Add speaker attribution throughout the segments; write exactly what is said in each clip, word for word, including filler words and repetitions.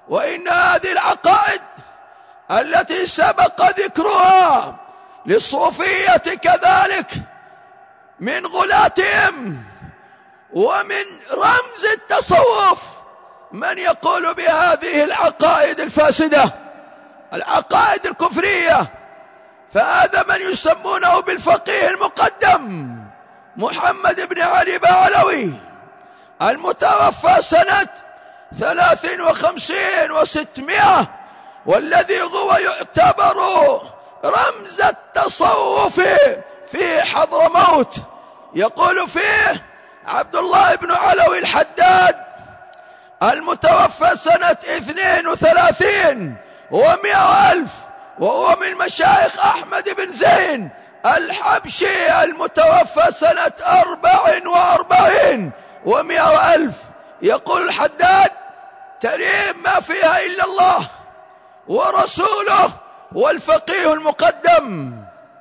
Speaker 1: وإن هذه العقائد التي سبق ذكرها للصوفية كذلك من غلاتهم ومن رمز التصوف من يقول بهذه العقائد الفاسدة، العقائد الكفرية. فهذا من يسمونه بالفقيه المقدم محمد بن علي بعلوي، المتوفى سنة ثلاث وخمسين وستمائة، والذي هو يعتبر رمز التصوف في حضرموت. يقول فيه عبد الله بن علوي الحداد المتوفى سنة اثنين وثلاثين ومئة ألف، وهو من مشايخ أحمد بن زين الحبشي المتوفى سنة أربع وأربعين ومئة ألف. يقول الحداد: تريم ما فيها إلا الله ورسوله والفقيه المقدم.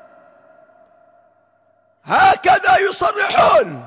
Speaker 1: هكذا يصرحون.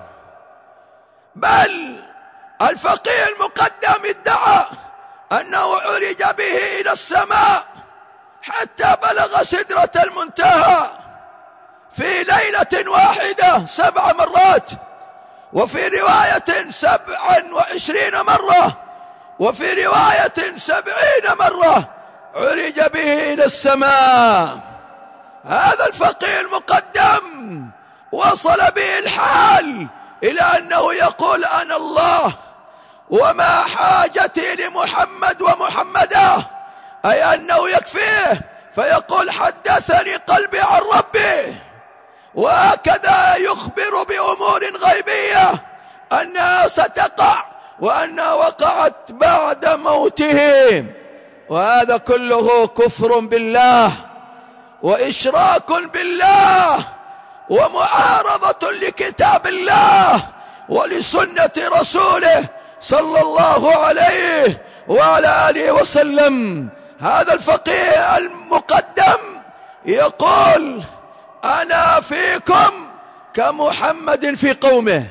Speaker 1: بل الفقيه المقدم ادعى أنه عرج به إلى السماء حتى بلغ سدرة المنتهى في ليلة واحدة سبع مرات، وفي رواية سبعا وعشرين مرة، وفي رواية سبعين مرة عرج به إلى السماء. هذا الفقيه المقدم وصل به الحال إلى أنه يقول: أنا الله وما حاجتي لمحمد ومحمدا، أي أنه يكفيه، فيقول: حدثني قلبي عن ربي. وهكذا يخبر بأمور غيبية أنها ستقع وأنها وقعت بعد موته. وهذا كله كفر بالله وإشراك بالله ومعارضة لكتاب الله ولسنة رسوله صلى الله عليه وعلى آله وسلم. هذا الفقيه المقدم يقول: أنا فيكم كمحمد في قومه.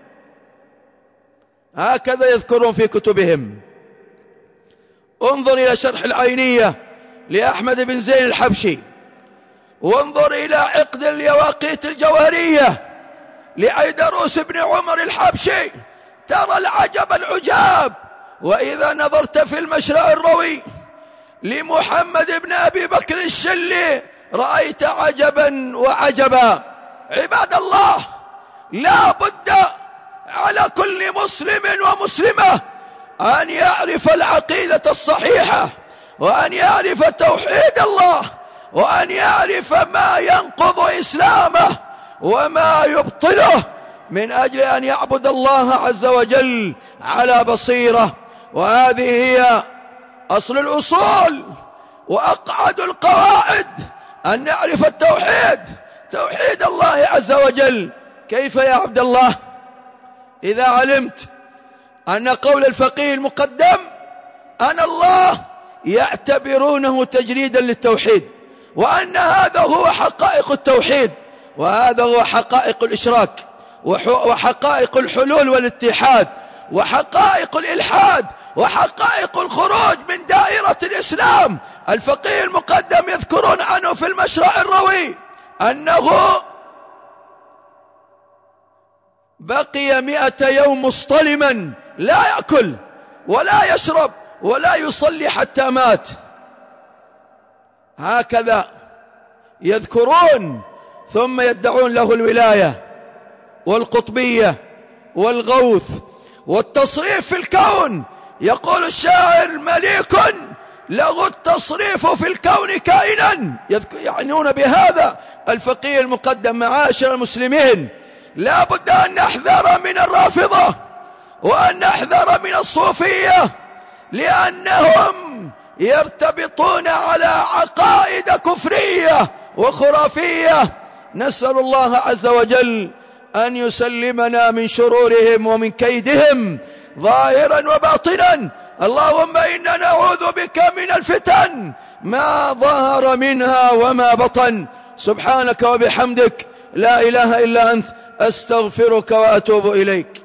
Speaker 1: هكذا يذكرون في كتبهم. انظر إلى شرح العينية لأحمد بن زين الحبشي، وانظر إلى عقد اليواقيت الجوهرية لعيدروس بن عمر الحبشي، ترى العجب العجاب. وإذا نظرت في المشرع الروي لمحمد بن أبي بكر الشلي رأيت عجبا وعجبا. عباد الله، لا بد على كل مسلم ومسلمة أن يعرف العقيدة الصحيحة، وأن يعرف توحيد الله، وأن يعرف ما ينقض إسلامه وما يبطله، من أجل أن يعبد الله عز وجل على بصيرة. وهذه هي أصل الأصول وأقعد القواعد، أن نعرف التوحيد، توحيد الله عز وجل. كيف يا عبد الله إذا علمت أن قول الفقيه المقدم أنا الله يعتبرونه تجريدا للتوحيد، وأن هذا هو حقائق التوحيد، وهذا هو حقائق الإشراك، وحقائق الحلول والاتحاد، وحقائق الإلحاد، وحقائق الخروج من دائرة الإسلام. الفقيه المقدم يذكرون عنه في المشرع الروي أنه بقي مئة يوم مصطلما لا يأكل ولا يشرب ولا يصلي حتى مات. هكذا يذكرون، ثم يدعون له الولاية والقطبية والغوث والتصريف في الكون. يقول الشاعر: مليك له التصريف في الكون كائنا. يعنون بهذا الفقيه المقدم. معاشر المسلمين، لا بد أن نحذر من الرافضة وأن نحذر من الصوفية، لأنهم يرتبطون على عقائد كفرية وخرافية. نسأل الله عز وجل أن يسلمنا من شرورهم ومن كيدهم ظاهرا وباطنا. اللهم إنا نعوذ بك من الفتن ما ظهر منها وما بطن. سبحانك وبحمدك، لا إله إلا أنت، أستغفرك وأتوب إليك.